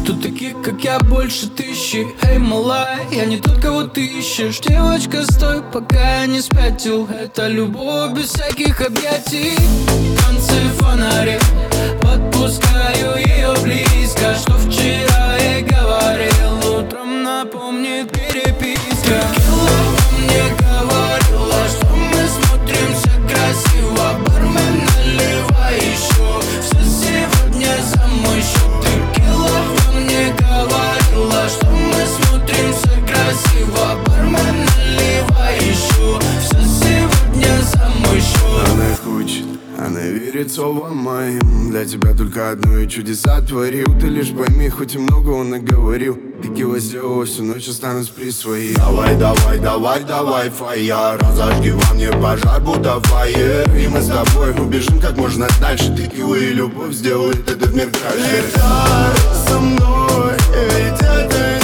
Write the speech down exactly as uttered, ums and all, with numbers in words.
Тут таких, как я, больше тысячи. Эй, малая, я не тот, кого ты ищешь. Девочка, стой, пока я не спятил. Это любовь без всяких объятий. Танцы фонари, подпускаю ее близко. Что вчера я говорил, утром напомнит переписка. Текила мне говорила, что мы смотримся красиво. Бармен, наливай еще, все сегодня за мой счет. Текила мне говорила, что мы смотримся красиво. Бармен, наливай еще, все сегодня за мой счет. Она хочет, она верит словам моим. Для тебя только одно и чудеса творил. Ты лишь пойми, хоть и много он наговорил. Текила сделала всю ночь, останусь при своей. Давай, давай, давай, давай, фая. Разожги во мне пожар, будто фаер. И мы с тобой убежим как можно дальше. Текила и любовь сделают этот мир краше. Летай со мной, ведь это